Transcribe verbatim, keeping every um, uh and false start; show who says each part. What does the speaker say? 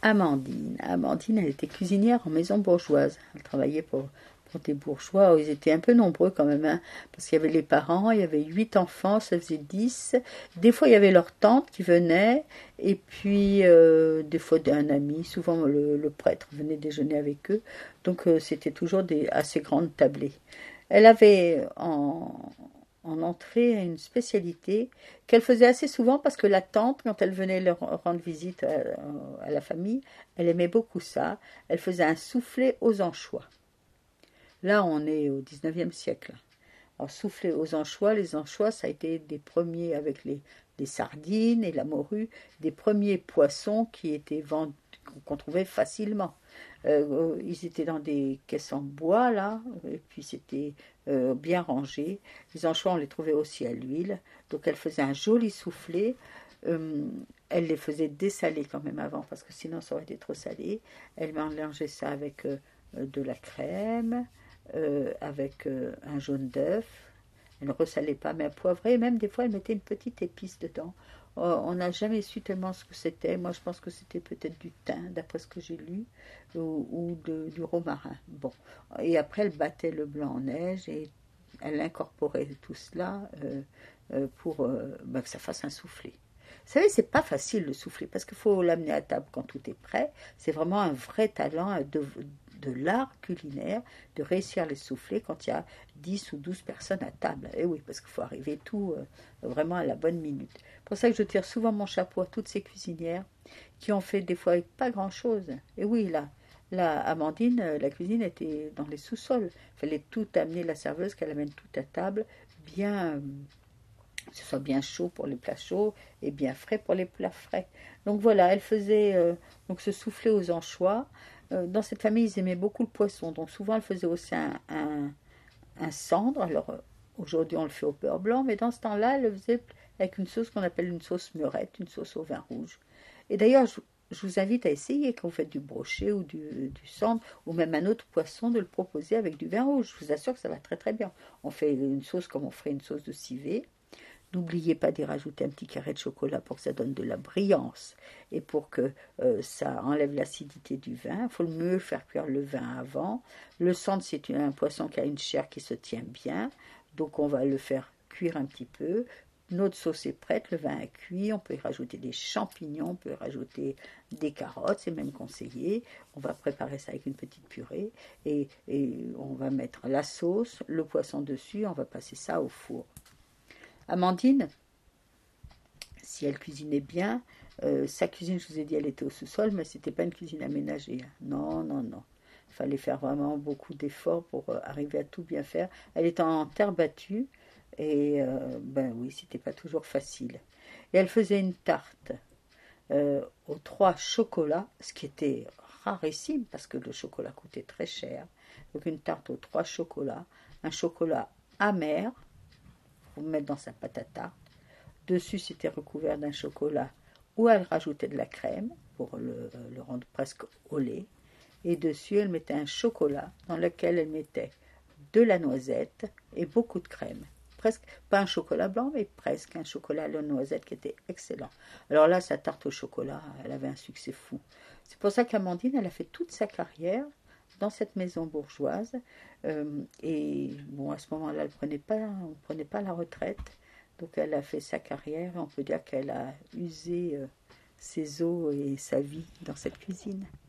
Speaker 1: Amandine. Amandine, elle était cuisinière en maison bourgeoise. Elle travaillait pour, pour des bourgeois. Ils étaient un peu nombreux quand même, hein, parce qu'il y avait les parents, il y avait huit enfants, ça faisait dix. Des fois, il y avait leur tante qui venait, et puis euh, des fois un ami. Souvent, le, le prêtre venait déjeuner avec eux. Donc, euh, c'était toujours des assez grandes tablées. Elle avait en, en entrée une spécialité qu'elle faisait assez souvent parce que la tante, quand elle venait leur rendre visite à, à la famille, elle aimait beaucoup ça. Elle faisait un soufflé aux anchois. Là, on est au dix-neuvième siècle. Alors, soufflé aux anchois, les anchois, ça a été des premiers avec les, les sardines et la morue, des premiers poissons qui étaient vendus, qu'on trouvait facilement. Euh, ils étaient dans des caisses en bois, là, et puis c'était euh, bien rangé. Les anchois, on les trouvait aussi à l'huile. Donc, elle faisait un joli soufflé. Euh, elle les faisait dessaler quand même avant, parce que sinon, ça aurait été trop salé. Elle mélangeait ça avec euh, de la crème, euh, avec euh, un jaune d'œuf. Elle ne ressalait pas, mais elle poivrait. Et même, des fois, elle mettait une petite épice dedans. Oh, on n'a jamais su tellement ce que c'était. Moi, je pense que c'était peut-être du thym, d'après ce que j'ai lu, ou, ou de, du romarin. Bon. Et après, elle battait le blanc en neige et elle incorporait tout cela euh, euh, pour euh, bah, que ça fasse un soufflé. Vous savez, c'est pas facile le soufflé parce qu'il faut l'amener à table quand tout est prêt. C'est vraiment un vrai talent de, de l'art culinaire de réussir à les souffler quand il y a dix ou douze personnes à table. Et oui, parce qu'il faut arriver tout euh, vraiment à la bonne minute. C'est pour ça que je tire souvent mon chapeau à toutes ces cuisinières qui ont fait des fois avec pas grand-chose. Et oui, là, là, Amandine, la cuisine était dans les sous-sols. Il fallait tout amener, la serveuse, qu'elle amène tout à table, bien, que ce soit bien chaud pour les plats chauds et bien frais pour les plats frais. Donc voilà, elle faisait euh, donc ce soufflé aux anchois. Euh, dans cette famille, ils aimaient beaucoup le poisson, donc souvent elle faisait aussi un, un, un cendre. Alors euh, aujourd'hui, on le fait au beurre blanc, mais dans ce temps-là, elle le faisait avec une sauce qu'on appelle une sauce murette, une sauce au vin rouge. Et d'ailleurs, je, je vous invite à essayer quand vous faites du brochet ou du, du cendre, ou même un autre poisson, de le proposer avec du vin rouge. Je vous assure que ça va très très bien. On fait une sauce comme on ferait une sauce de civet. N'oubliez pas d'y rajouter un petit carré de chocolat pour que ça donne de la brillance et pour que euh, ça enlève l'acidité du vin. Il faut mieux faire cuire le vin avant. Le cendre, c'est un poisson qui a une chair qui se tient bien, donc on va le faire cuire un petit peu. Notre sauce est prête, le vin est cuit, on peut y rajouter des champignons, on peut y rajouter des carottes, c'est même conseillé. On va préparer ça avec une petite purée et, et on va mettre la sauce, le poisson dessus, on va passer ça au four. Amandine, si elle cuisinait bien, euh, sa cuisine, je vous ai dit, elle était au sous-sol, mais c'était pas une cuisine aménagée. Hein. Non, non, non. Il fallait faire vraiment beaucoup d'efforts pour euh, arriver à tout bien faire. Elle était en terre battue, et euh, ben oui, c'était pas toujours facile. Et elle faisait une tarte euh, aux trois chocolats, ce qui était rarissime, parce que le chocolat coûtait très cher. Donc une tarte aux trois chocolats, un chocolat amer, pour mettre dans sa pâte à tarte. Dessus, c'était recouvert d'un chocolat où elle rajoutait de la crème pour le, le rendre presque au lait. Et dessus, elle mettait un chocolat dans lequel elle mettait de la noisette et beaucoup de crème. Presque, pas un chocolat blanc, mais presque un chocolat à la noisette qui était excellent. Alors là, sa tarte au chocolat, elle avait un succès fou. C'est pour ça qu'Amandine, elle a fait toute sa carrière dans cette maison bourgeoise. Euh, et bon, à ce moment-là, elle prenait pas, on ne prenait pas la retraite. Donc elle a fait sa carrière. On peut dire qu'elle a usé euh, ses os et sa vie dans cette cuisine.